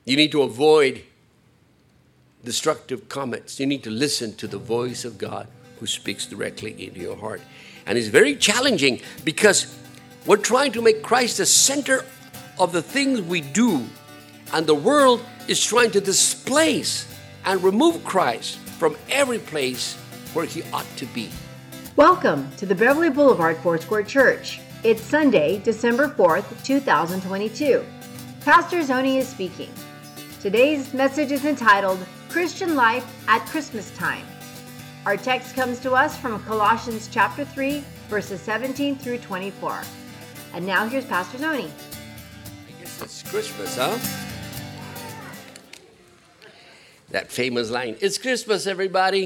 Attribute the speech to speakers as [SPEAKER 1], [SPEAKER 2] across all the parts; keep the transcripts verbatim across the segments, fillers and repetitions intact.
[SPEAKER 1] You need to avoid destructive comments. You need to listen to the voice of God who speaks directly into your heart. And it's very challenging because we're trying to make Christ the center of the things we do. And the world is trying to displace and remove Christ from every place where he ought to be.
[SPEAKER 2] Welcome to the Beverly Boulevard Foursquare Church. It's Sunday, December fourth, two thousand twenty-two. Pastor Zoni is speaking. Today's message is entitled, Christian Life at Christmas Time. Our text comes to us from Colossians chapter three, verses seventeen through twenty-four. And now here's Pastor Zoni.
[SPEAKER 1] I guess it's Christmas, huh? That famous line, it's Christmas, everybody.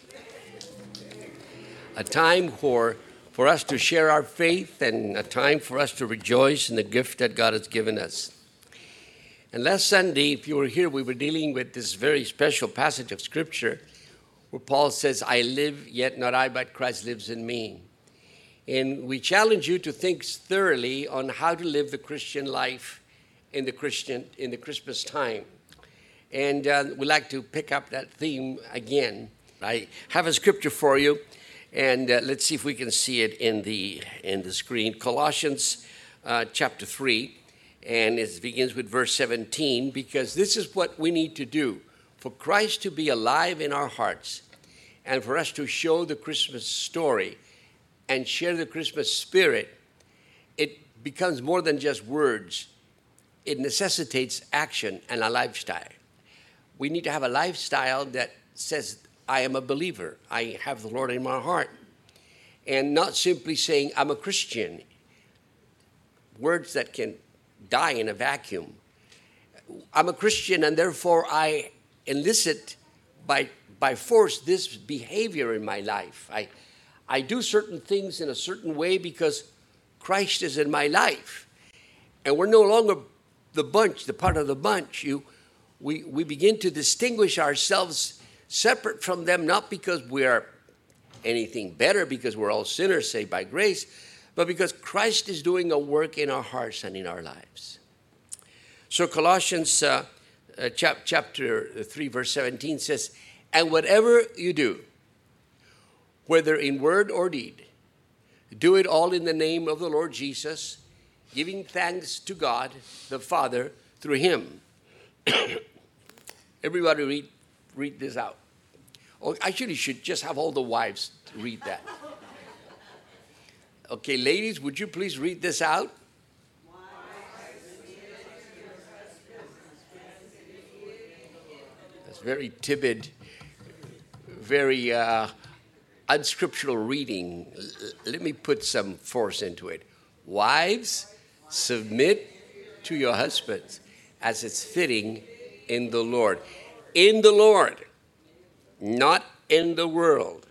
[SPEAKER 1] A time for, for us to share our faith and a time for us to rejoice in the gift that God has given us. And last Sunday, if you were here, we were dealing with this very special passage of Scripture where Paul says, I live, yet not I, but Christ lives in me. And we challenge you to think thoroughly on how to live the Christian life in the Christian in the Christmas time. And uh, we'd like to pick up that theme again. I have a scripture for you. And uh, let's see if we can see it in the in the screen. Colossians uh, chapter three, and it begins with verse seventeen, because this is what we need to do for Christ to be alive in our hearts and for us to show the Christmas story and share the Christmas spirit. It becomes more than just words. It necessitates action and a lifestyle. We need to have a lifestyle that says, I am a believer. I have the Lord in my heart. And not simply saying, I'm a Christian. Words that can die in a vacuum. I'm a Christian, and therefore I elicit by, by force this behavior in my life. I, I do certain things in a certain way because Christ is in my life. And we're no longer the bunch, the part of the bunch. You, we, we begin to distinguish ourselves separate from them, not because we are anything better, because we're all sinners saved by grace, but because Christ is doing a work in our hearts and in our lives. So Colossians uh, uh, chap- chapter three, verse seventeen says, and whatever you do, whether in word or deed, do it all in the name of the Lord Jesus, giving thanks to God the Father through him. Everybody read Read this out. Oh, actually, should just have all the wives read that. Okay, ladies, would you please read this out? That's very timid, very uh, unscriptural reading. L- let me put some force into it. Wives, submit to your husbands as it's fitting in the Lord. In the Lord, not in the world.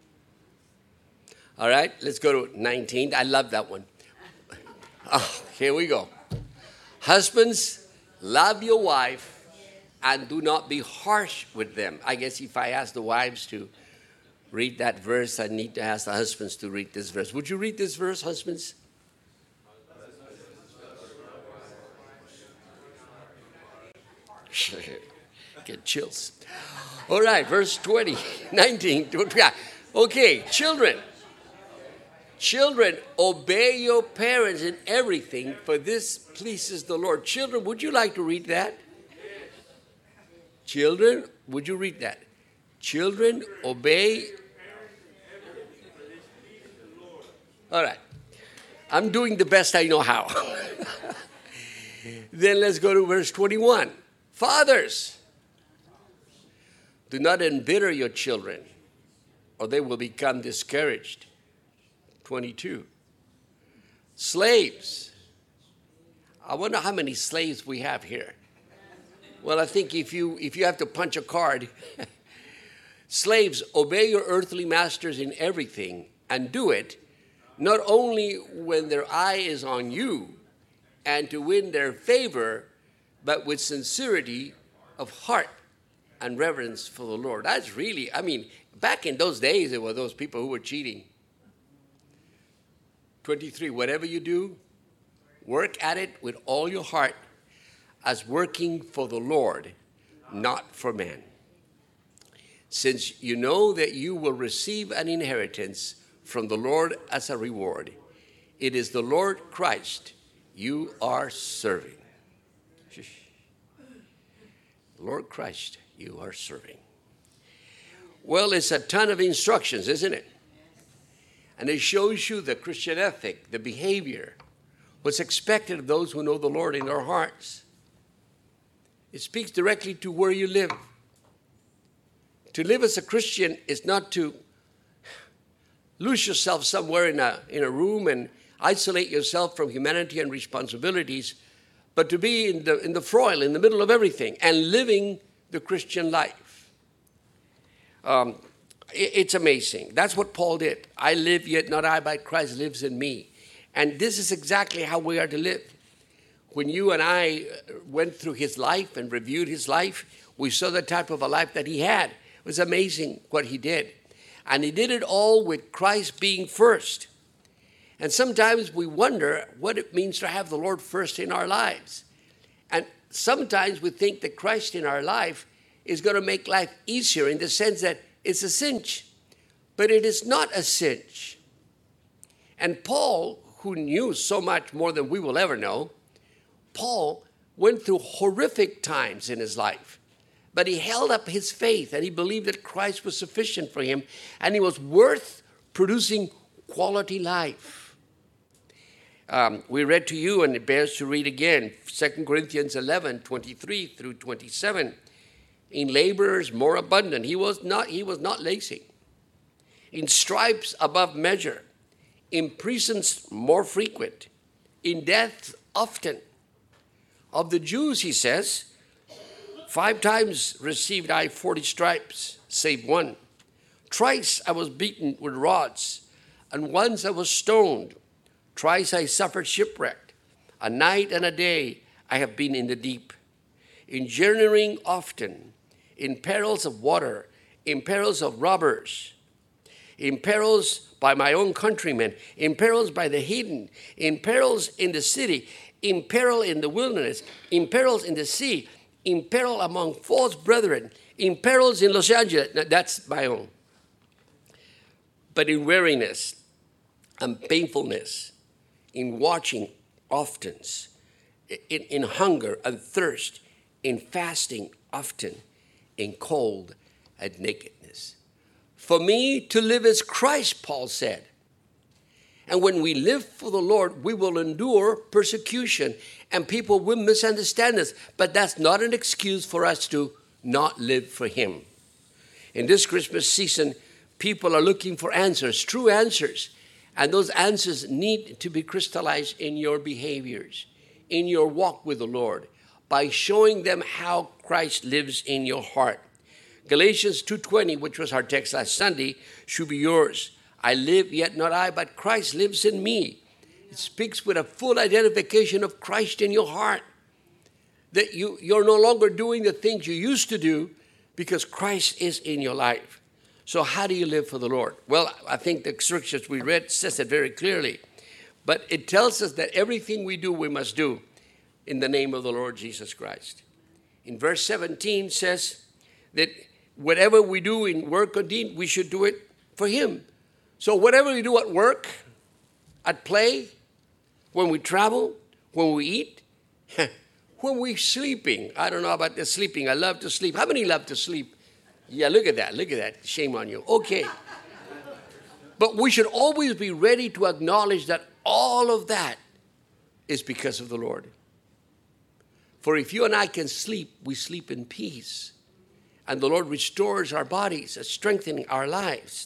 [SPEAKER 1] All right, let's go to nineteen. I love that one. Oh, here we go. Husbands, love your wife and do not be harsh with them. I guess if I ask the wives to read that verse, I need to ask the husbands to read this verse. Would you read this verse, husbands? Get chills. All right, verse twenty, nineteen. Okay, children. Children, obey your parents in everything, for this pleases the Lord. Children, would you like to read that? Children, would you read that? Children, obey. All right. I'm doing the best I know how. Then let's go to verse twenty-one. Fathers, do not embitter your children, or they will become discouraged. twenty-two. Slaves. I wonder how many slaves we have here. Well, I think if you if you have to punch a card, slaves, obey your earthly masters in everything, and do it not only when their eye is on you and to win their favor, but with sincerity of heart and reverence for the Lord. That's really, I mean, back in those days, there were those people who were cheating. twenty-three, whatever you do, work at it with all your heart as working for the Lord, not for man. Since you know that you will receive an inheritance from the Lord as a reward, it is the Lord Christ you are serving. Lord Christ you are serving. Well, it's a ton of instructions, isn't it? And it shows you the Christian ethic, the behavior, what's expected of those who know the Lord in their hearts. It speaks directly to where you live. To live as a Christian is not to lose yourself somewhere in a, in a room and isolate yourself from humanity and responsibilities, but to be in the, in the froil, in the middle of everything, and living the Christian life. Um, it, it's amazing. That's what Paul did. I live, yet not I, but Christ lives in me. And this is exactly how we are to live. When you and I went through his life and reviewed his life, we saw the type of a life that he had. It was amazing what he did. And he did it all with Christ being first. And sometimes we wonder what it means to have the Lord first in our lives. And sometimes we think that Christ in our life is going to make life easier in the sense that it's a cinch. But it is not a cinch. And Paul, who knew so much more than we will ever know, Paul went through horrific times in his life. But he held up his faith and he believed that Christ was sufficient for him and he was worth producing quality life. Um, we read to you, and it bears to read again, Second Corinthians eleven, twenty-three through twenty-seven. In laborers more abundant, he was not, he was not lazy. In stripes above measure, in prisons more frequent, in death often. Of the Jews, he says, five times received I forty stripes, save one. Thrice I was beaten with rods, and once I was stoned. Thrice I suffered shipwreck. A night and a day I have been in the deep. In journeying often, in perils of water, in perils of robbers, in perils by my own countrymen, in perils by the heathen, in perils in the city, in peril in the wilderness, in perils in the sea, in peril among false brethren, in perils in Los Angeles. Now, that's my own. But in weariness and painfulness, in watching often, in, in hunger and thirst, in fasting often, in cold and nakedness. For me to live is Christ, Paul said. And when we live for the Lord, we will endure persecution and people will misunderstand us. But that's not an excuse for us to not live for him. In this Christmas season, people are looking for answers, true answers. And those answers need to be crystallized in your behaviors, in your walk with the Lord, by showing them how Christ lives in your heart. Galatians two twenty, which was our text last Sunday, should be yours. I live, yet not I, but Christ lives in me. It speaks with a full identification of Christ in your heart. That you, you're no longer doing the things you used to do because Christ is in your life. So how do you live for the Lord? Well, I think the scriptures we read says it very clearly. But it tells us that everything we do, we must do in the name of the Lord Jesus Christ. In verse seventeen says that whatever we do in work or deed, we should do it for him. So whatever we do at work, at play, when we travel, when we eat, when we're sleeping. I don't know about the sleeping. I love to sleep. How many love to sleep? Yeah, look at that. Look at that. Shame on you. Okay. But we should always be ready to acknowledge that all of that is because of the Lord. For if you and I can sleep, we sleep in peace. And the Lord restores our bodies, strengthening our lives.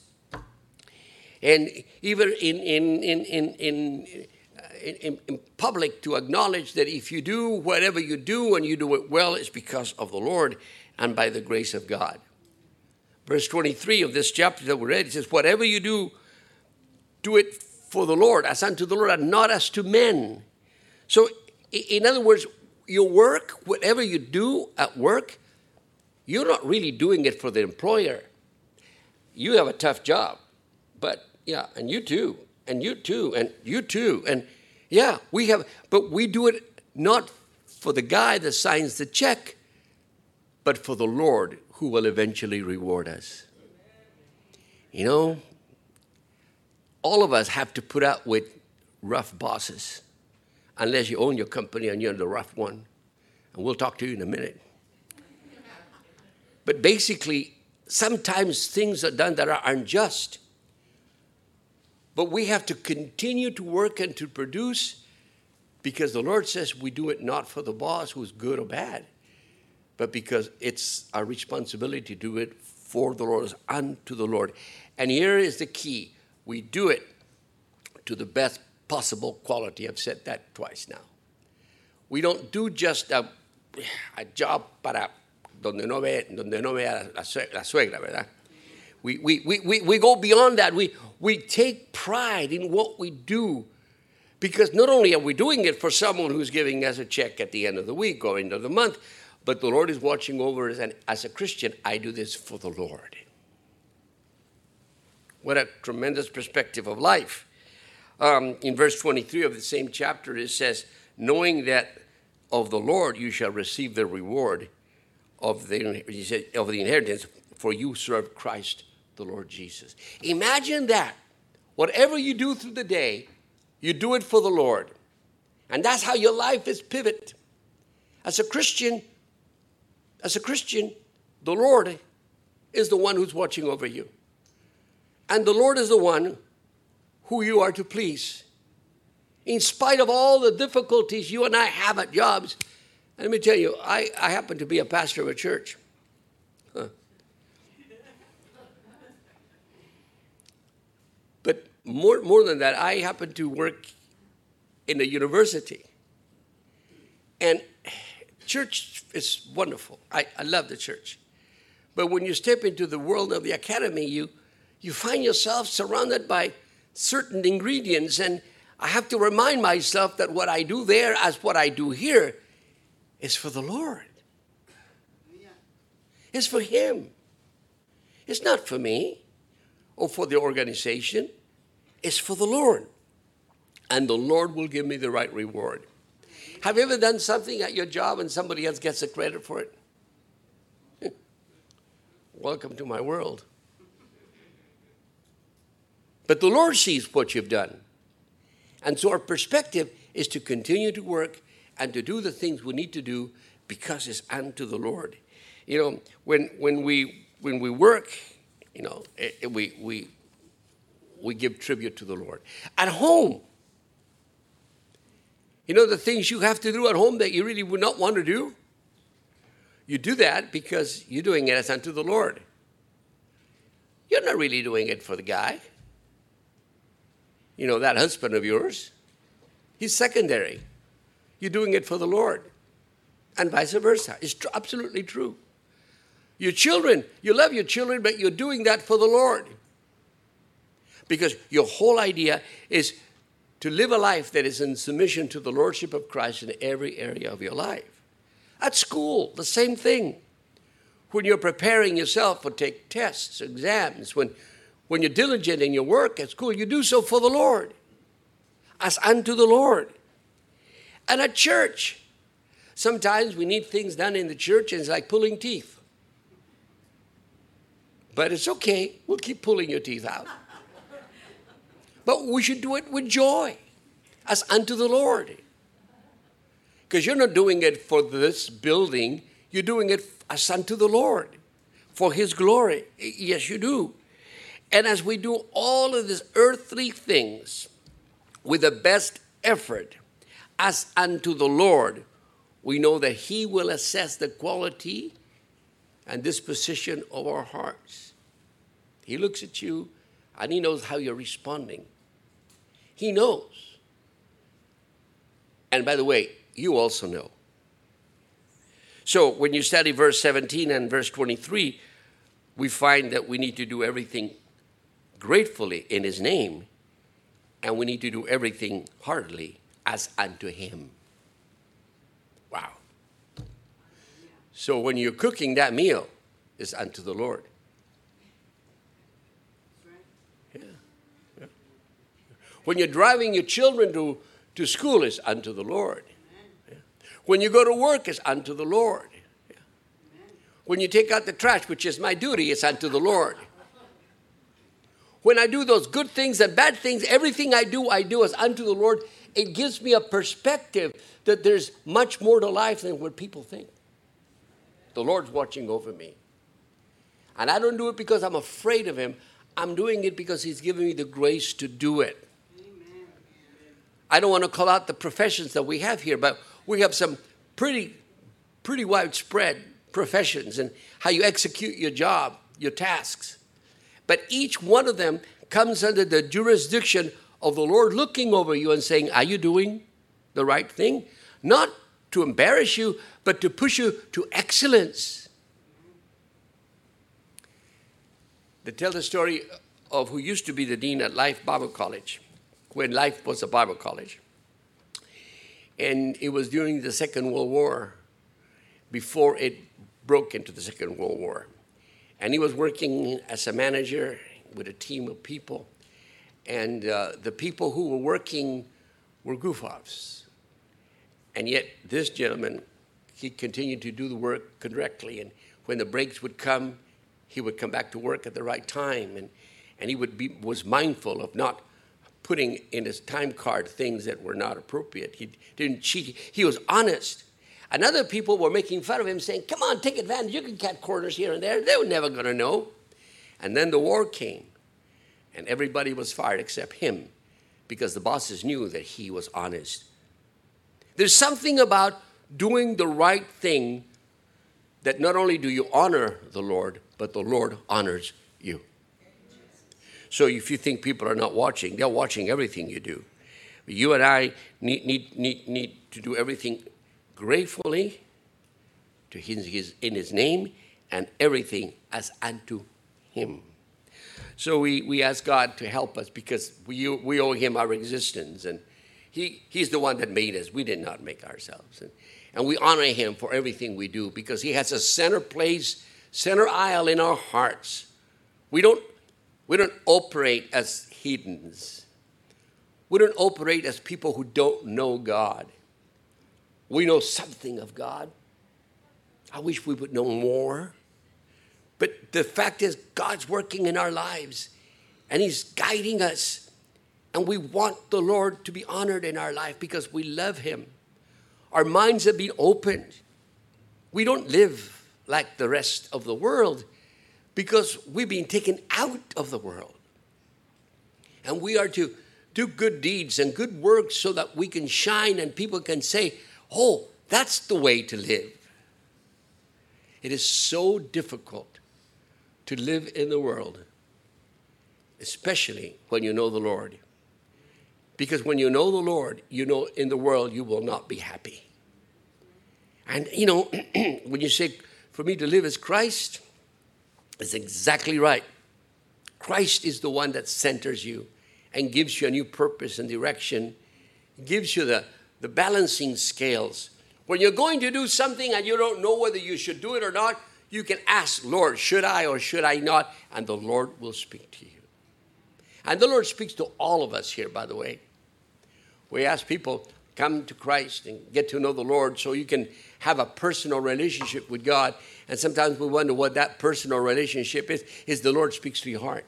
[SPEAKER 1] And even in, in, in, in, in, in, in public, to acknowledge that if you do whatever you do and you do it well, it's because of the Lord and by the grace of God. Verse twenty-three of this chapter that we read, it says, whatever you do, do it for the Lord, as unto the Lord, and not as to men. So, in other words, your work, whatever you do at work, you're not really doing it for the employer. You have a tough job, but yeah, and you too, and you too, and you too, and yeah, we have, but we do it not for the guy that signs the check, but for the Lord who will eventually reward us. You know, all of us have to put up with rough bosses, unless you own your company and you're the rough one. And we'll talk to you in a minute. But basically, sometimes things are done that are unjust. But we have to continue to work and to produce, because the Lord says we do it not for the boss who's good or bad, but because it's our responsibility to do it for the Lord, unto the Lord. And here is the key. We do it to the best possible quality. I've said that twice now. We don't do just a, a job para donde no ve, donde no ve a la, la suegra, ¿verdad? We, we, we, we go beyond that. We, we take pride in what we do, because not only are we doing it for someone who's giving us a check at the end of the week or end of the month, but the Lord is watching over us. And as a Christian, I do this for the Lord. What a tremendous perspective of life. Um, in verse twenty-three of the same chapter, it says, knowing that of the Lord you shall receive the reward of the, he said, of the inheritance, for you serve Christ the Lord Jesus. Imagine that. Whatever you do through the day, you do it for the Lord. And that's how your life is pivot. As a Christian, as a Christian, the Lord is the one who's watching over you. And the Lord is the one who you are to please. In spite of all the difficulties you and I have at jobs, and let me tell you, I, I happen to be a pastor of a church. Huh. But more, more than that, I happen to work in a university. And church is wonderful. I, I love the church. But when you step into the world of the academy, you, you find yourself surrounded by certain ingredients, and I have to remind myself that what I do there as what I do here is for the Lord. It's for Him. It's not for me or for the organization. It's for the Lord. And the Lord will give me the right reward. Have you ever done something at your job and somebody else gets the credit for it? Welcome to my world. But the Lord sees what you've done. And so our perspective is to continue to work and to do the things we need to do because it's unto the Lord. You know, when when we when we work, you know, it, we we we give tribute to the Lord. At home, you know, the things you have to do at home that you really would not want to do, you do that because you're doing it as unto the Lord. You're not really doing it for the guy. You know, that husband of yours, he's secondary. You're doing it for the Lord. And vice versa. It's tr- absolutely true. Your children, you love your children, but you're doing that for the Lord. Because your whole idea is to live a life that is in submission to the Lordship of Christ in every area of your life. At school, the same thing. When you're preparing yourself for take tests, exams, when When you're diligent in your work at school, you do so for the Lord, as unto the Lord. And at church, sometimes we need things done in the church, and it's like pulling teeth. But it's okay. We'll keep pulling your teeth out. But we should do it with joy, as unto the Lord. Because you're not doing it for this building. You're doing it as unto the Lord, for His glory. Yes, you do. And as we do all of these earthly things with the best effort as unto the Lord, we know that He will assess the quality and disposition of our hearts. He looks at you and He knows how you're responding. He knows. And by the way, you also know. So when you study verse seventeen and verse twenty-three, we find that we need to do everything gratefully in His name, and we need to do everything heartily as unto Him. Wow. So when you're cooking that meal, it's unto the Lord. Yeah. Yeah. When you're driving your children to, to school, it's unto the Lord. Yeah. When you go to work, it's unto the Lord. When you take out the trash, which is my duty, it's unto the Lord. When I do those good things and bad things, everything I do, I do as unto the Lord. It gives me a perspective that there's much more to life than what people think. The Lord's watching over me. And I don't do it because I'm afraid of him. I'm doing it because he's giving me the grace to do it. Amen. I don't want to call out the professions that we have here, but we have some pretty, pretty widespread professions and how you execute your job, your tasks. But each one of them comes under the jurisdiction of the Lord looking over you and saying, are you doing the right thing? Not to embarrass you, but to push you to excellence. They tell the story of who used to be the dean at Life Bible College, when Life was a Bible college. And it was during the Second World War, before it broke into the Second World War. And he was working as a manager with a team of people. And uh, the people who were working were goof-offs. And yet this gentleman, he continued to do the work correctly. And when the breaks would come, he would come back to work at the right time. And, and he would be, was mindful of not putting in his time card things that were not appropriate. He didn't cheat. He was honest. And other people were making fun of him, saying, come on, take advantage. You can cut corners here and there. They were never going to know. And then the war came. And everybody was fired except him, because the bosses knew that he was honest. There's something about doing the right thing that not only do you honor the Lord, but the Lord honors you. So if you think people are not watching, they're watching everything you do. You and I need, need, need, need to do everything gratefully to his, his, in his name, and everything as unto him. So we, we ask God to help us, because we, we owe him our existence. And he, he's the one that made us. We did not make ourselves. And, and we honor him for everything we do, because he has a center place, center aisle in our hearts. We don't, we don't operate as heathens. We don't operate as people who don't know God. We know something of God. I wish we would know more. But the fact is, God's working in our lives, and he's guiding us. And we want the Lord to be honored in our life because we love him. Our minds have been opened. We don't live like the rest of the world because we've been taken out of the world. And we are to do good deeds and good works so that we can shine and people can say, oh, that's the way to live. It is so difficult to live in the world, especially when you know the Lord. Because when you know the Lord, you know in the world you will not be happy. And, you know, when you say, for me to live as Christ, it's exactly right. Christ is the one that centers you and gives you a new purpose and direction, gives you the, the balancing scales. When you're going to do something and you don't know whether you should do it or not, you can ask, Lord, should I or should I not? And the Lord will speak to you. And the Lord speaks to all of us here, by the way. We ask people, come to Christ and get to know the Lord so you can have a personal relationship with God. And sometimes we wonder what that personal relationship is. Is the Lord speaks to your heart.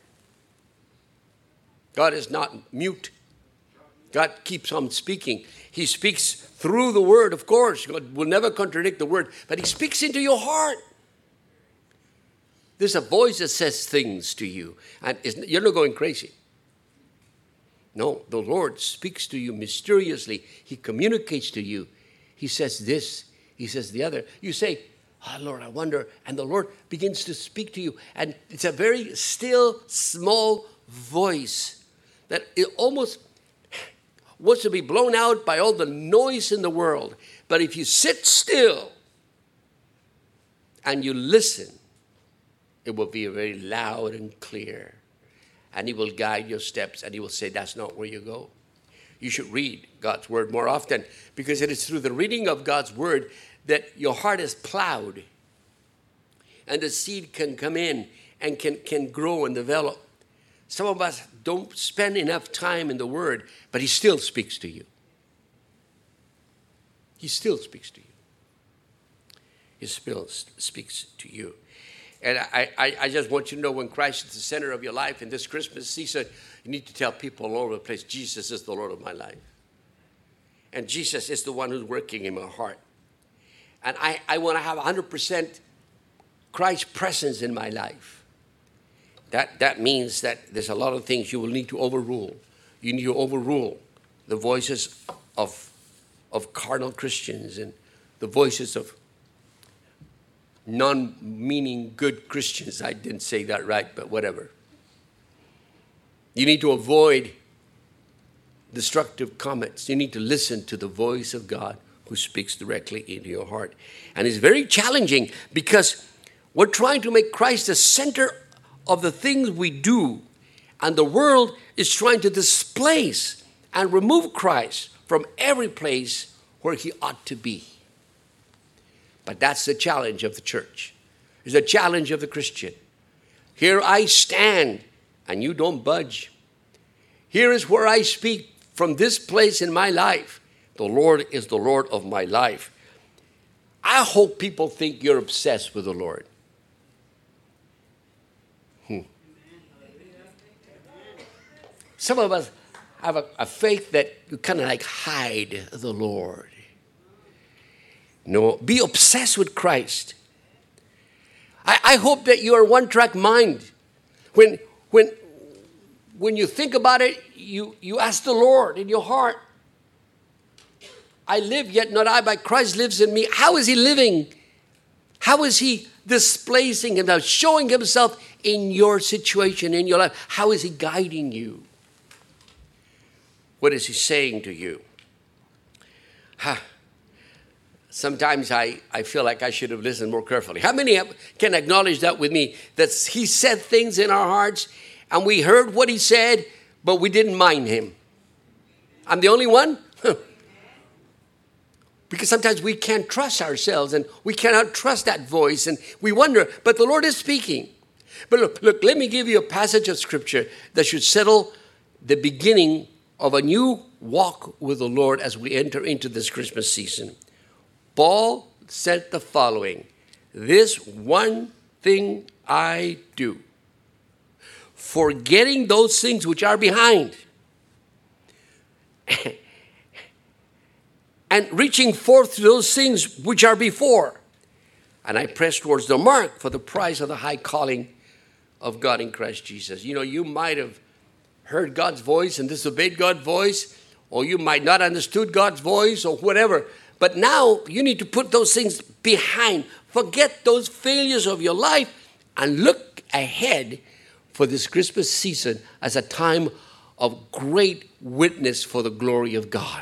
[SPEAKER 1] God is not mute. God keeps on speaking. He speaks through the word, of course. God will never contradict the word, but he speaks into your heart. There's a voice that says things to you, and you're not going crazy. No, the Lord speaks to you mysteriously. He communicates to you. He says this, he says the other. You say, oh, Lord, I wonder. And the Lord begins to speak to you. And it's a very still, small voice that it almost wants to be blown out by all the noise in the world. But if you sit still and you listen, it will be very loud and clear. And he will guide your steps, and he will say, that's not where you go. You should read God's word more often, because it is through the reading of God's word that your heart is plowed. And the seed can come in and can, can grow and develop. Some of us don't spend enough time in the word, but he still speaks to you. He still speaks to you. He still speaks to you. And I, I, I just want you to know, when Christ is the center of your life in this Christmas season, you need to tell people all over the place, Jesus is the Lord of my life. And Jesus is the one who's working in my heart. And I, I want to have one hundred percent Christ's presence in my life. That, that means that there's a lot of things you will need to overrule. You need to overrule the voices of, of carnal Christians and the voices of non-meaning good Christians. I didn't say that right, but whatever. You need to avoid destructive comments. You need to listen to the voice of God who speaks directly into your heart. And it's very challenging because we're trying to make Christ the center of the things we do, and the world is trying to displace and remove Christ from every place where he ought to be. But that's the challenge of the church. It's a challenge of the Christian. Here I stand, and you don't budge. Here is where I speak from this place in my life. The Lord is the Lord of my life. I hope people think you're obsessed with the Lord. Hmm. Some of us have a, a faith that you kind of like hide the Lord. No, be obsessed with Christ. I, I hope that you are one-track mind. When, when, when you think about it, you, you ask the Lord in your heart, I live, yet not I, but Christ lives in me. How is he living? How is he displacing himself, showing himself in your situation, in your life? How is he guiding you? What is he saying to you? Ha. Sometimes I, I feel like I should have listened more carefully. How many have, can acknowledge that with me? That he said things in our hearts and we heard what he said, but we didn't mind him. I'm the only one? Because sometimes we can't trust ourselves and we cannot trust that voice and we wonder, but the Lord is speaking. But look, look, let me give you a passage of scripture that should settle the beginning of a new walk with the Lord as we enter into this Christmas season. Paul said the following, this one thing I do, forgetting those things which are behind and reaching forth to those things which are before. And I press towards the mark for the prize of the high calling of God in Christ Jesus. You know, you might have heard God's voice and disobeyed God's voice, or you might not understood God's voice or whatever. But now you need to put those things behind. Forget those failures of your life and look ahead for this Christmas season as a time of great witness for the glory of God.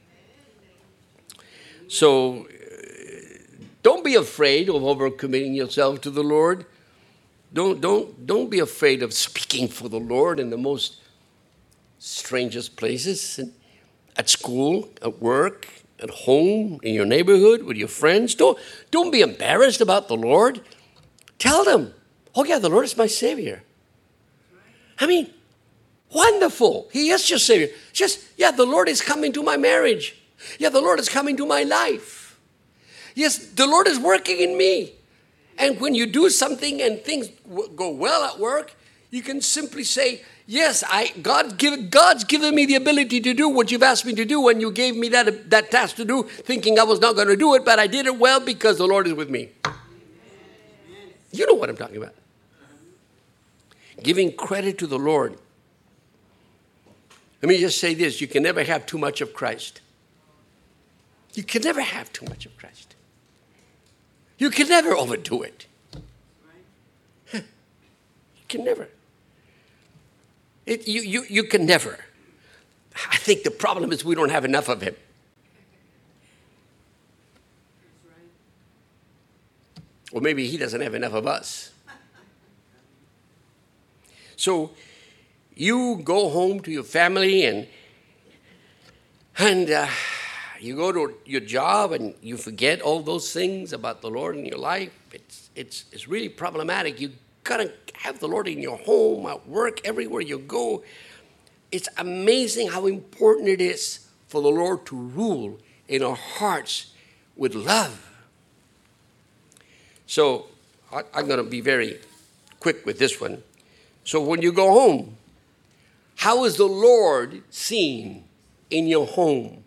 [SPEAKER 1] So don't be afraid of overcommitting yourself to the Lord. Don't, don't, don't be afraid of speaking for the Lord in the most strangest places, at school, at work, at home, in your neighborhood, with your friends. Don't, don't be embarrassed about the Lord. Tell them, oh yeah, the Lord is my Savior. I mean, wonderful. He is your Savior. Just, yeah, the Lord is coming to my marriage. Yeah, the Lord is coming to my life. Yes, the Lord is working in me. And when you do something and things w- go well at work, you can simply say, yes, I God give, God's given me the ability to do what you've asked me to do when you gave me that, that task to do, thinking I was not going to do it, but I did it well because the Lord is with me. You know what I'm talking about. Giving credit to the Lord. Let me just say this. You can never have too much of Christ. You can never have too much of Christ. You can never overdo it. You can never. It, you, you, you can never. I think the problem is we don't have enough of him. Or maybe he doesn't have enough of us. So you go home to your family and, and uh, you go to your job and you forget all those things about the Lord in your life. It's, it's, it's really problematic. You gotta have the Lord in your home, at work, everywhere you go. It's amazing how important it is for the Lord to rule in our hearts with love. So I, I'm going to be very quick with this one. So when you go home, how is the Lord seen in your home?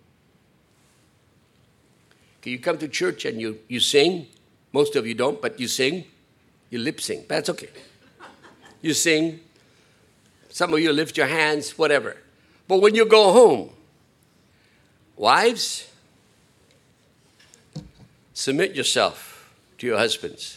[SPEAKER 1] Okay, you come to church and you, you sing. Most of you don't, but you sing. You lip sing. That's okay. You sing. Some of you lift your hands, whatever. But when you go home, wives, submit yourself to your husbands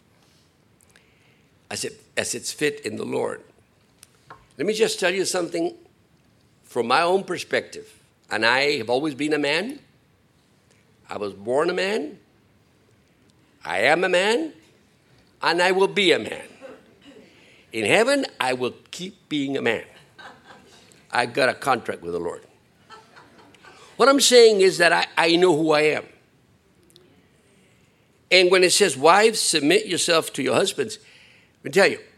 [SPEAKER 1] as it, as it's fit in the Lord. Let me just tell you something from my own perspective. And I have always been a man. I was born a man. I am a man. And I will be a man. In heaven, I will keep being a man. I got a contract with the Lord. What I'm saying is that I, I know who I am. And when it says, wives, submit yourself to your husbands, let me tell you,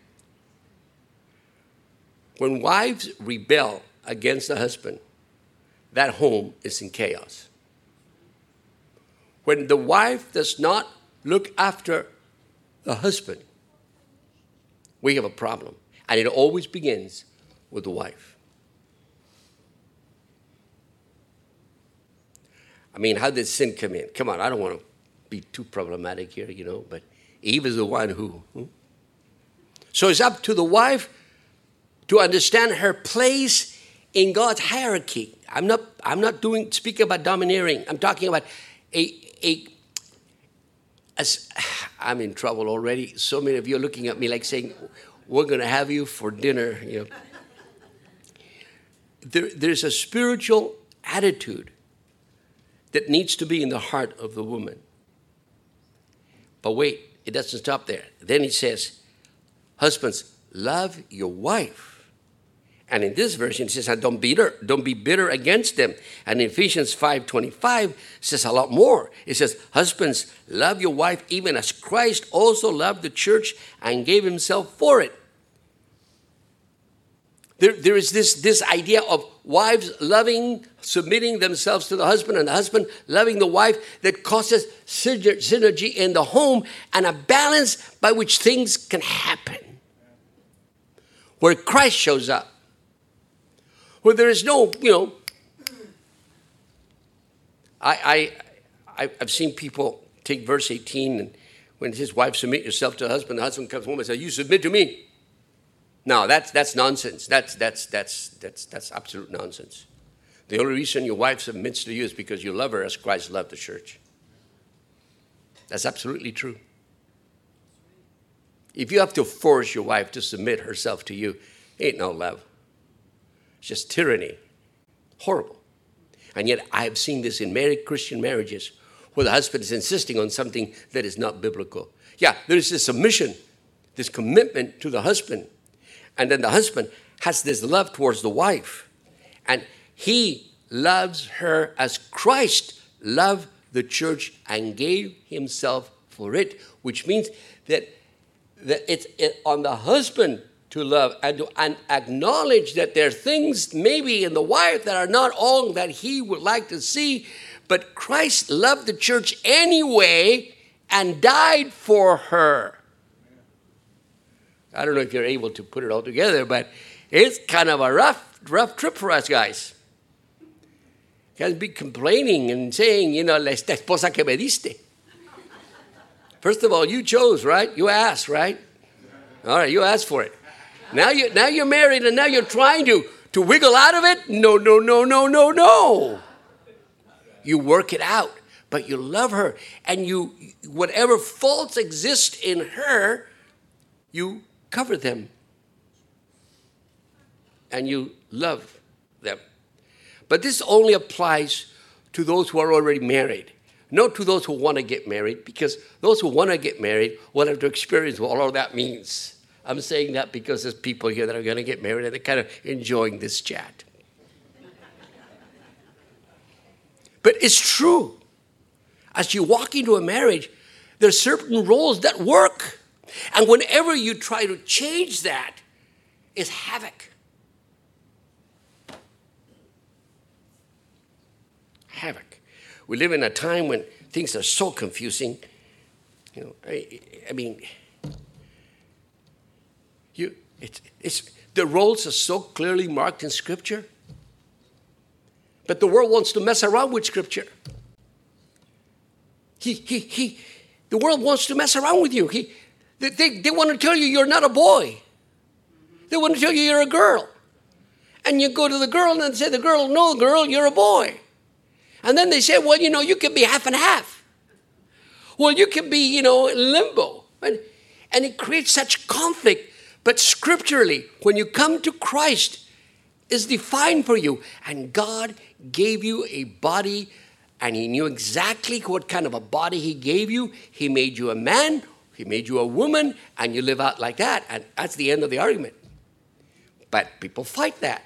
[SPEAKER 1] when wives rebel against the husband, that home is in chaos. When the wife does not look after the husband, we have a problem. And it always begins with the wife. I mean, how did sin come in? Come on, I don't want to be too problematic here, you know, but Eve is the one who. Hmm? So it's up to the wife to understand her place in God's hierarchy. I'm not, I'm not doing speaking about domineering. I'm talking about a, a as I'm in trouble already. So many of you are looking at me like saying, we're going to have you for dinner. You know. There, there's a spiritual attitude that needs to be in the heart of the woman. But wait, it doesn't stop there. Then he says, husbands, love your wife. And in this version, it says, don't be bitter, don't be bitter against them. And in Ephesians five twenty-five, it says a lot more. It says, husbands, love your wife even as Christ also loved the church and gave himself for it. There, there is this, this idea of wives loving, submitting themselves to the husband, and the husband loving the wife that causes synergy in the home and a balance by which things can happen. Where Christ shows up. Where there is no, you know, I, I, I've seen people take verse eighteen, and when his wife submit yourself to the husband, the husband comes home and says, you submit to me. No, that's that's nonsense. That's that's that's that's that's absolute nonsense. The only reason your wife submits to you is because you love her as Christ loved the church. That's absolutely true. If you have to force your wife to submit herself to you, it ain't no love. It's just tyranny. Horrible. And yet I have seen this in married Christian marriages where the husband is insisting on something that is not biblical. Yeah, there is this submission, this commitment to the husband. And then the husband has this love towards the wife. And he loves her as Christ loved the church and gave himself for it, which means that, that it's it, on the husband to love and to and acknowledge that there are things maybe in the wife that are not all that he would like to see, but Christ loved the church anyway and died for her. I don't know if you're able to put it all together, but it's kind of a rough, rough trip for us guys. Can't be complaining and saying, you know, esta esposa que me diste. First of all, you chose, right? You asked, right? All right, you asked for it. Now you now you're married and now you're trying to, to wiggle out of it? No, no, no, no, no, no. You work it out, but you love her. And you whatever faults exist in her, you cover them. And you love them. But this only applies to those who are already married. Not to those who want to get married, because those who want to get married will have to experience what all of that means. I'm saying that because there's people here that are going to get married and they're kind of enjoying this chat. But it's true. As you walk into a marriage, there are certain roles that work. And whenever you try to change that, it's havoc. Havoc. we live in a time when things are so confusing. You know, I, I mean, you, it's, it's, the roles are so clearly marked in Scripture. But the world wants to mess around with Scripture. He, he, he, the world wants to mess around with you. He, they, they, they want to tell you you're not a boy. They want to tell you you're a girl. And you go to the girl and say, the girl, no, girl, you're a boy. And then they say, well, you know, you can be half and half. Well, you can be, you know, limbo. And, and it creates such conflict. But scripturally, when you come to Christ, it's defined for you. And God gave you a body, and he knew exactly what kind of a body he gave you. He made you a man, he made you a woman, and you live out like that. And that's the end of the argument. But people fight that.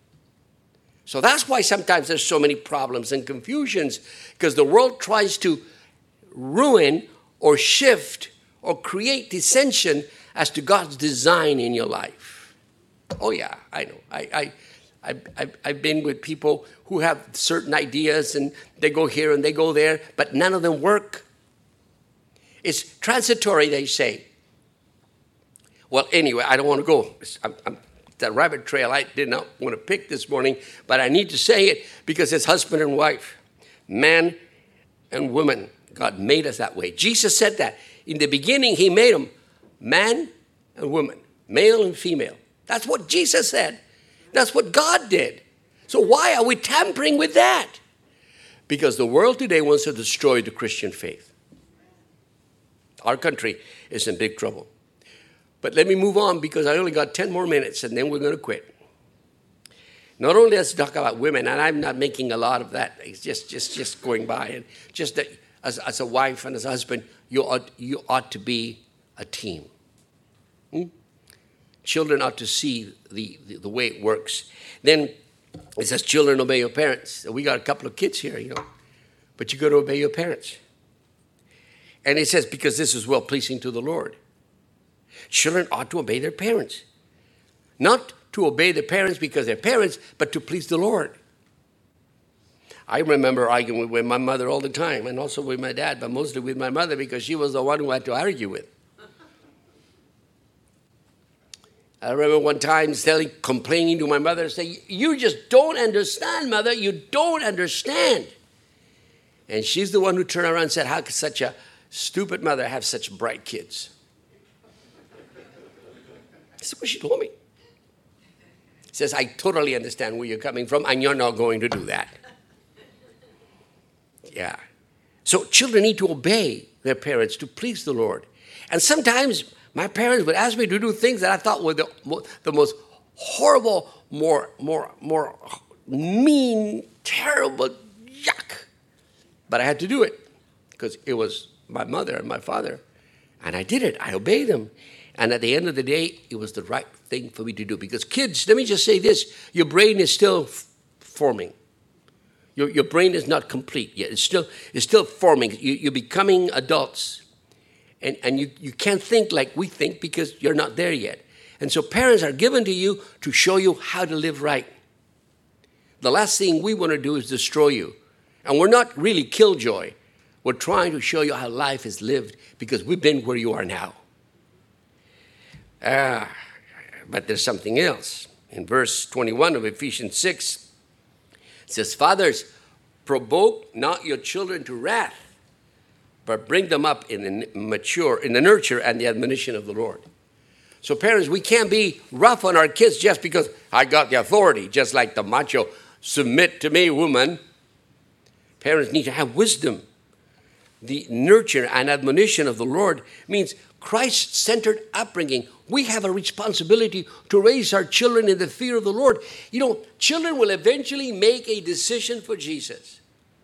[SPEAKER 1] So that's why sometimes there's so many problems and confusions, because the world tries to ruin or shift or create dissension as to God's design in your life. Oh yeah, I know. I, I, I, I, I've been with people who have certain ideas and they go here and they go there, but none of them work. It's transitory, they say. Well, anyway, I don't want to go. I'm, I'm, that rabbit trail I did not want to pick this morning, but I need to say it because it's husband and wife, man and woman. God made us that way. Jesus said that. In the beginning, he made them man and woman, male and female. That's what Jesus said. That's what God did. So why are we tampering with that? Because the world today wants to destroy the Christian faith. Our country is in big trouble. But let me move on because I only got ten more minutes and then we're going to quit. Not only let's talk about women, and I'm not making a lot of that. It's just, just, just going by. And just that as, as a wife and as a husband, you ought, you ought to be a team. Hmm? Children ought to see the, the, the way it works. Then it says, children, obey your parents. We got a couple of kids here, you know. But you got to obey your parents. And it says, because this is well-pleasing to the Lord. Children ought to obey their parents. Not to obey their parents because they're parents, but to please the Lord. I remember arguing with my mother all the time, and also with my dad, but mostly with my mother because she was the one who I had to argue with. I remember one time telling, complaining to my mother, saying, you just don't understand, mother, you don't understand. And she's the one who turned around and said, how could such a stupid mother have such bright kids? That's what she told me. She says, I totally understand where you're coming from, and you're not going to do that. Yeah. So children need to obey their parents to please the Lord. And sometimes my parents would ask me to do things that I thought were the, the most horrible, more, more, more mean, terrible, yuck. But I had to do it because it was my mother and my father. And I did it. I obeyed them. And at the end of the day, it was the right thing for me to do. Because kids, let me just say this. Your brain is still f- forming. Your, your brain is not complete yet. It's still, it's still forming. You, you're becoming adults. And, and you, you can't think like we think because you're not there yet. And so parents are given to you to show you how to live right. The last thing we want to do is destroy you. And we're not really killjoy. We're trying to show you how life is lived because we've been where you are now. Ah, but there's something else. In verse twenty-one of Ephesians six, it says, fathers, provoke not your children to wrath, but bring them up in the mature, in the nurture and the admonition of the Lord. So parents, we can't be rough on our kids just because I got the authority, just like the macho, submit to me, woman. Parents need to have wisdom. The nurture and admonition of the Lord means Christ-centered upbringing. We have a responsibility to raise our children in the fear of the Lord. You know, children will eventually make a decision for Jesus.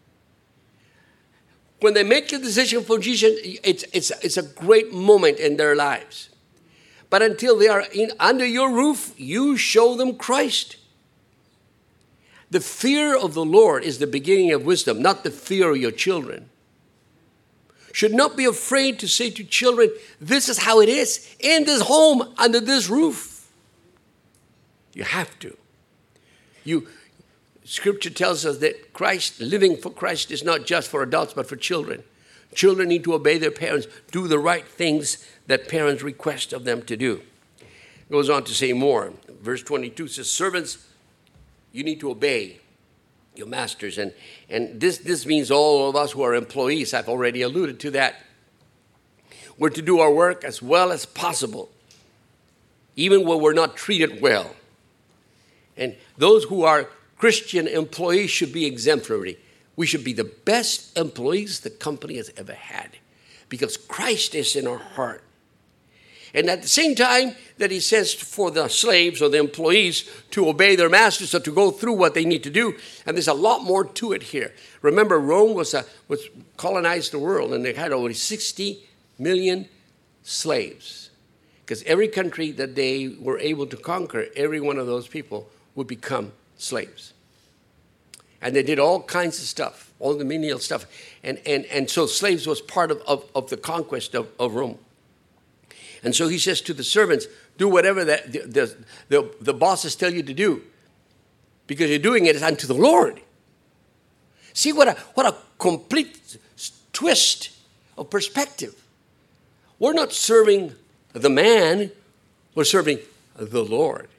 [SPEAKER 1] When they make the decision for Jesus, it's, it's, it's a great moment in their lives. But until they are in, under your roof, you show them Christ. The fear of the Lord is the beginning of wisdom, not the fear of your children. Should not be afraid to say to children, this is how it is in this home, under this roof. You have to. You Scripture tells us that Christ, living for Christ is not just for adults, but for children. Children need to obey their parents, do the right things that parents request of them to do. It goes on to say more. Verse twenty-two says, servants, you need to obey your masters. And, and this, this means all of us who are employees. I've already alluded to that. We're to do our work as well as possible, even when we're not treated well. And those who are Christian employees should be exemplary. We should be the best employees the company has ever had because Christ is in our heart. And at the same time that he says for the slaves or the employees to obey their masters or to go through what they need to do, and there's a lot more to it here. Remember, Rome was, a, was colonized the world, and they had over sixty million slaves. Because every country that they were able to conquer, every one of those people would become slaves. And they did all kinds of stuff, all the menial stuff. And, and, and so slaves was part of, of, of the conquest of, of Rome. And so he says to the servants, do whatever that the, the, the, the bosses tell you to do, because you're doing it unto the Lord. See what a, what a complete twist of perspective. We're not serving the man, we're serving the Lord.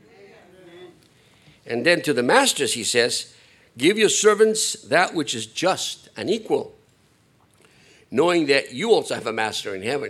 [SPEAKER 1] And then to the masters, he says, give your servants that which is just and equal, knowing that you also have a master in heaven.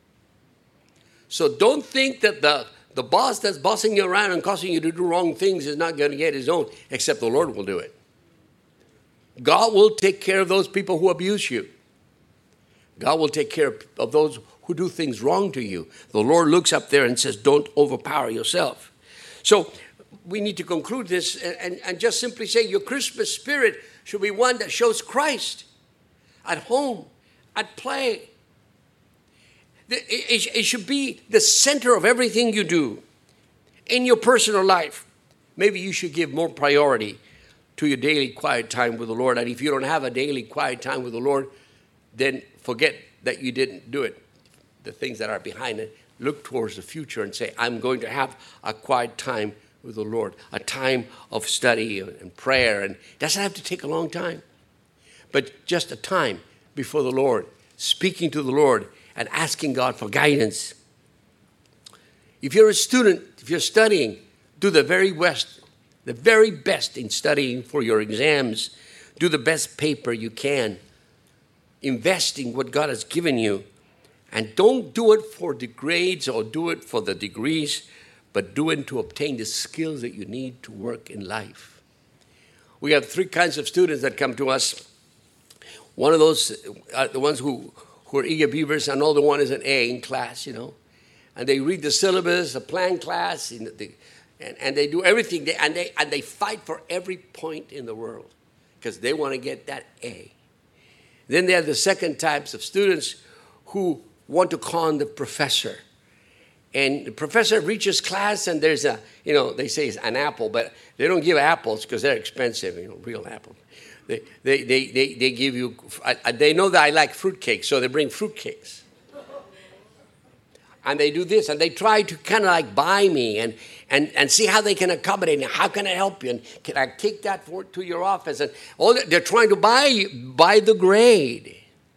[SPEAKER 1] So don't think that the, the boss that's bossing you around and causing you to do wrong things is not going to get his own, except the Lord will do it. God will take care of those people who abuse you. God will take care of those who do things wrong to you. The Lord looks up there and says, don't overpower yourself. So we need to conclude this and, and, and just simply say your Christmas spirit should be one that shows Christ at home, at play. It, it, it should be the center of everything you do in your personal life. Maybe you should give more priority to your daily quiet time with the Lord. And if you don't have a daily quiet time with the Lord, then forget that you didn't do it. The things that are behind it, look towards the future and say, I'm going to have a quiet time with the Lord, a time of study and prayer. And it doesn't have to take a long time, but just a time before the Lord, speaking to the Lord and asking God for guidance. If you're a student, if you're studying, do the very best, the very best in studying for your exams. Do the best paper you can, investing what God has given you. And don't do it for the grades or do it for the degrees, but do it to obtain the skills that you need to work in life. We have three kinds of students that come to us. One of those are the ones who, who are eager beavers, and another one is an A in class, you know. And they read the syllabus, a plan class, you know, the, and, and they do everything. They, and, they, and they fight for every point in the world because they want to get that A. Then there are the second types of students who want to con the professor. And the professor reaches class and there's a, you know, they say it's an apple, but they don't give apples because they're expensive, you know, real apples. They, they, they, they, they give you, uh, they know that I like fruitcakes, so they bring fruitcakes. And they do this, and they try to kind of like buy me and, and, and see how they can accommodate me. How can I help you? And can I take that for, to your office? And all that, they're trying to buy you, buy the grade.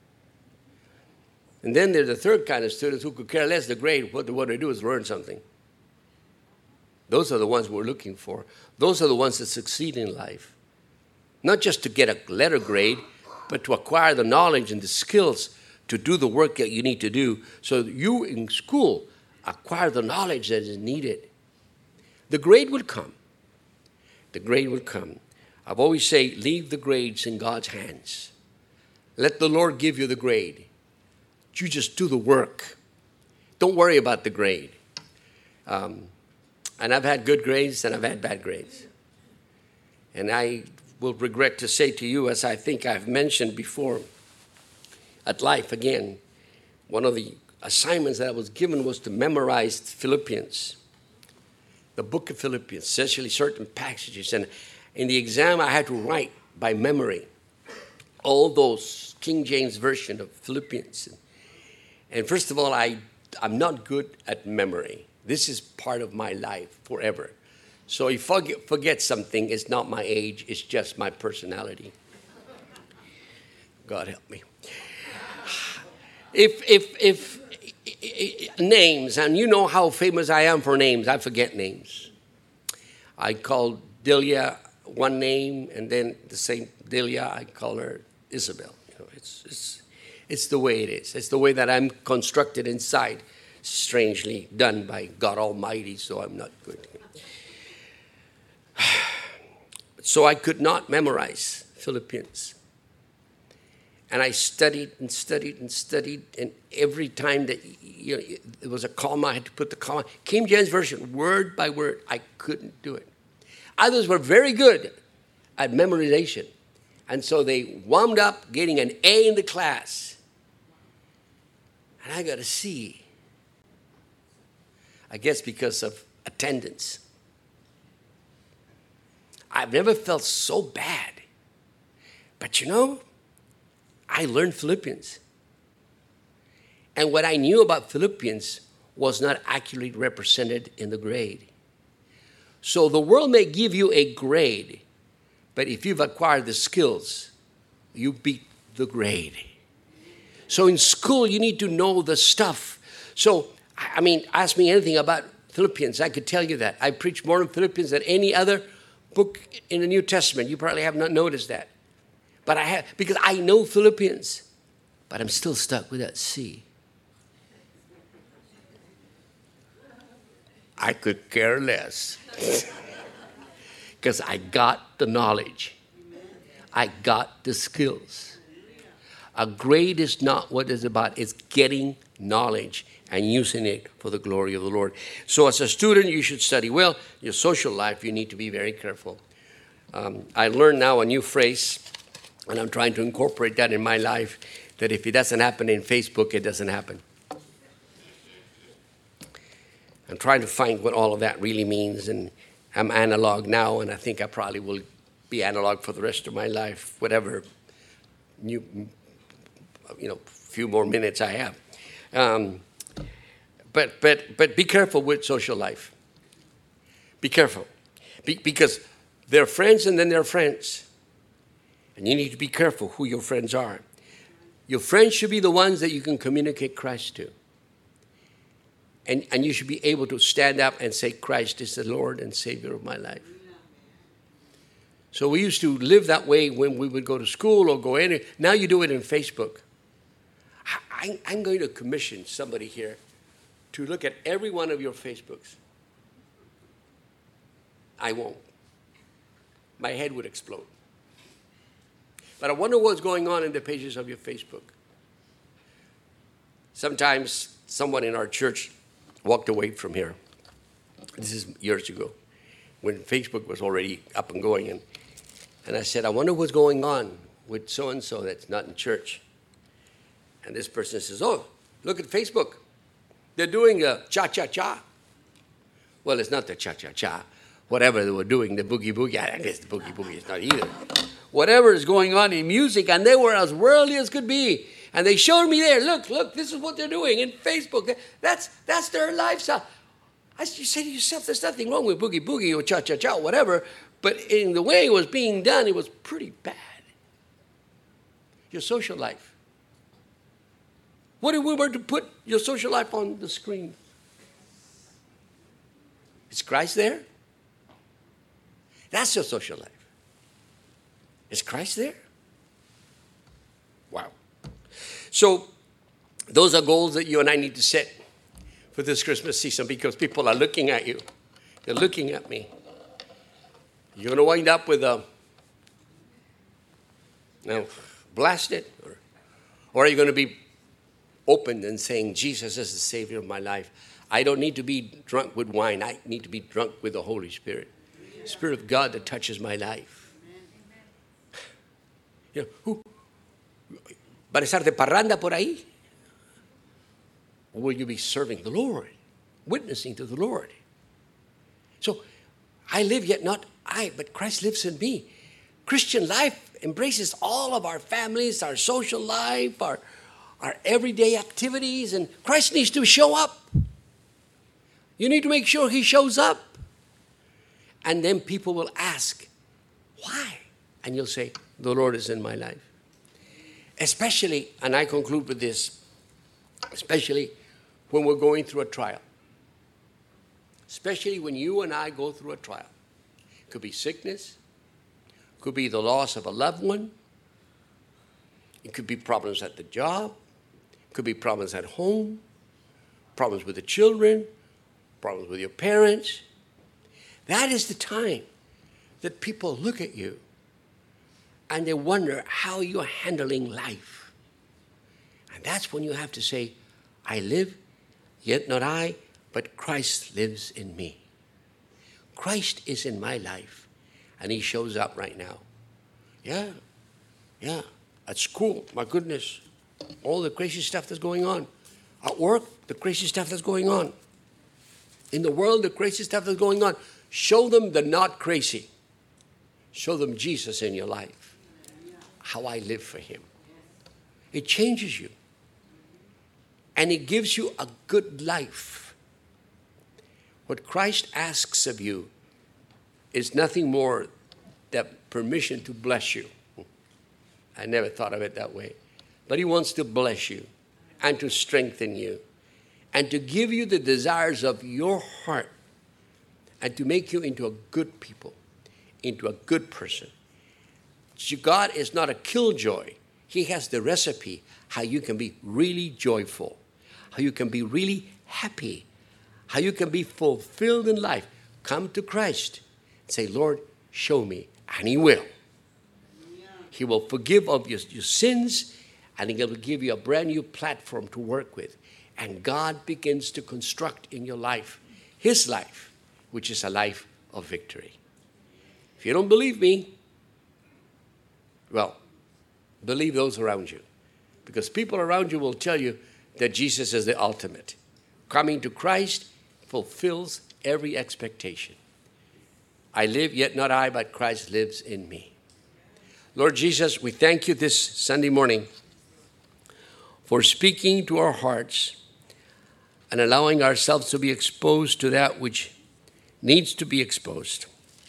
[SPEAKER 1] And then there's the third kind of students who could care less the grade. What, what they do is learn something. Those are the ones we're looking for. Those are the ones that succeed in life. Not just to get a letter grade, but to acquire the knowledge and the skills to do the work that you need to do so that you in school acquire the knowledge that is needed. The grade will come. The grade will come. I've always say, leave the grades in God's hands. Let the Lord give you the grade. You just do the work. Don't worry about the grade. Um, and I've had good grades and I've had bad grades. And I will regret to say to you, as I think I've mentioned before, at Life again, one of the assignments that I was given was to memorize Philippians, the book of Philippians, especially certain passages. And in the exam, I had to write by memory all those King James version of Philippians. And first of all, I, I'm not good at memory. This is part of my life forever. So if I forget something, it's not my age, it's just my personality. God help me. If, if, if, if names, and you know how famous I am for names, I forget names. I called Delia one name, and then the same Delia, I call her Isabel. You know, it's, it's, it's the way it is. It's the way that I'm constructed inside, strangely done by God Almighty, so I'm not good. So I could not memorize Philippians. And I studied and studied and studied, and every time that you know, there was a comma, I had to put the comma. King James Version, word by word, I couldn't do it. Others were very good at memorization, and so they wound up getting an A in the class. And I got a C. I guess because of attendance. I've never felt so bad. But you know, I learned Philippians. And what I knew about Philippians was not accurately represented in the grade. So the world may give you a grade, but if you've acquired the skills, you beat the grade. So in school, you need to know the stuff. So, I mean, ask me anything about Philippians. I could tell you that. I preach more in Philippians than any other book in the New Testament. You probably have not noticed that. But I have, because I know Philippians, but I'm still stuck with that C. I could care less. Because I got the knowledge. I got the skills. A grade is not what it's about. It's getting knowledge and using it for the glory of the Lord. So as a student, you should study well. Your social life, you need to be very careful. Um, I learned now a new phrase, and I'm trying to incorporate that in my life, that if it doesn't happen in Facebook, it doesn't happen. I'm trying to find what all of that really means, and I'm analog now, and I think I probably will be analog for the rest of my life, whatever new, you know, few more minutes I have. Um, but but but be careful with social life. Be careful, be, because they're friends, and then they're friends, and you need to be careful who your friends are. Your friends should be the ones that you can communicate Christ to. And, and you should be able to stand up and say, Christ is the Lord and Savior of my life. So we used to live that way when we would go to school or go in. Now you do it in Facebook. I, I'm going to commission somebody here to look at every one of your Facebooks. I won't. My head would explode. But I wonder what's going on in the pages of your Facebook. Sometimes someone in our church walked away from here. This is years ago, when Facebook was already up and going. And, and I said, I wonder what's going on with so-and-so that's not in church. And this person says, oh, look at Facebook. They're doing a cha-cha-cha. Well, it's not the cha-cha-cha. Whatever they were doing, the boogie-boogie, I guess the boogie-boogie is not either. Whatever is going on in music, and they were as worldly as could be. And they showed me there, look, look, this is what they're doing in Facebook. That's that's their lifestyle. I, you say to yourself, there's nothing wrong with boogie boogie or cha-cha-cha, whatever. But in the way it was being done, it was pretty bad. Your social life. What if we were to put your social life on the screen? Is Christ there? That's your social life. Is Christ there? Wow. So those are goals that you and I need to set for this Christmas season, because people are looking at you. They're looking at me. You're going to wind up with a, now, blast it, or, or are you going to be open and saying, Jesus is the Savior of my life. I don't need to be drunk with wine. I need to be drunk with the Holy Spirit. Spirit of God that touches my life. You know, who? ¿Van a estar de parranda por ahí? Or will you be serving the Lord, witnessing to the Lord? So, I live yet not I, but Christ lives in me. Christian life embraces all of our families, our social life, our, our everyday activities, and Christ needs to show up. You need to make sure he shows up. And then people will ask, why? And you'll say, the Lord is in my life. Especially, and I conclude with this, especially when we're going through a trial. Especially when you and I go through a trial. It could be sickness. It could be the loss of a loved one. It could be problems at the job. It could be problems at home. Problems with the children. Problems with your parents. That is the time that people look at you and they wonder how you're handling life. And that's when you have to say, I live, yet not I, but Christ lives in me. Christ is in my life, and he shows up right now. Yeah, yeah. At school, my goodness, all the crazy stuff that's going on. At work, the crazy stuff that's going on. In the world, the crazy stuff that's going on. Show them the not crazy. Show them Jesus in your life. How I live for him. It changes you. And it gives you a good life. What Christ asks of you is nothing more than permission to bless you. I never thought of it that way. But he wants to bless you and to strengthen you and to give you the desires of your heart and to make you into a good people, into a good person. God is not a killjoy. He has the recipe how you can be really joyful, how you can be really happy, how you can be fulfilled in life. Come to Christ and say, Lord, show me. And he will. He will forgive of your, your sins, and he will give you a brand new platform to work with. And God begins to construct in your life his life, which is a life of victory. If you don't believe me, well, believe those around you. Because people around you will tell you that Jesus is the ultimate. Coming to Christ fulfills every expectation. I live, yet not I, but Christ lives in me. Lord Jesus, we thank you this Sunday morning for speaking to our hearts and allowing ourselves to be exposed to that which needs to be exposed.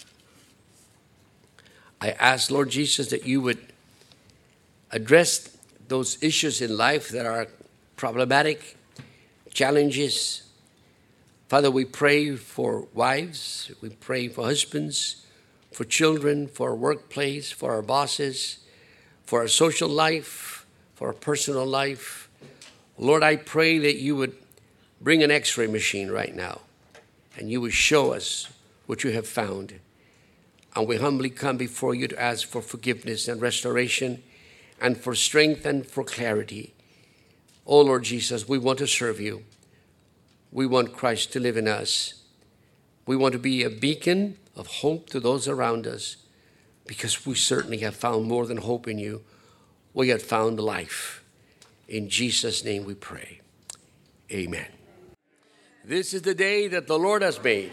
[SPEAKER 1] I ask, Lord Jesus, that you would address those issues in life that are problematic, challenges. Father, we pray for wives, we pray for husbands, for children, for our workplace, for our bosses, for our social life, for our personal life. Lord, I pray that you would bring an x-ray machine right now and you would show us what you have found. And we humbly come before you to ask for forgiveness and restoration and for strength and for clarity. Oh, Lord Jesus, we want to serve you. We want Christ to live in us. We want to be a beacon of hope to those around us because we certainly have found more than hope in you. We have found life. In Jesus' name we pray. Amen. This is the day that the Lord has made.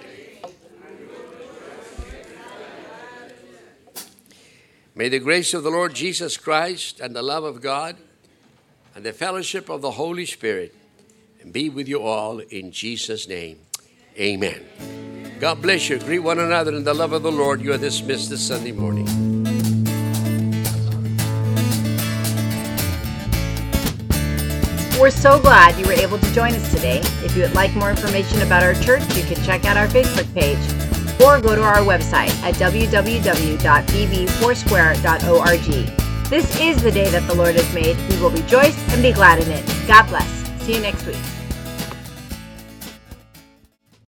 [SPEAKER 1] May the grace of the Lord Jesus Christ and the love of God and the fellowship of the Holy Spirit be with you all in Jesus' name. Amen. God bless you. Greet one another in the love of the Lord. You are dismissed this Sunday morning.
[SPEAKER 2] We're so glad you were able to join us today. If you would like more information about our church, you can check out our Facebook page or go to our website at w w w dot b b foursquare dot org. This is the day that the Lord has made. We will rejoice and be glad in it. God bless. See you next week.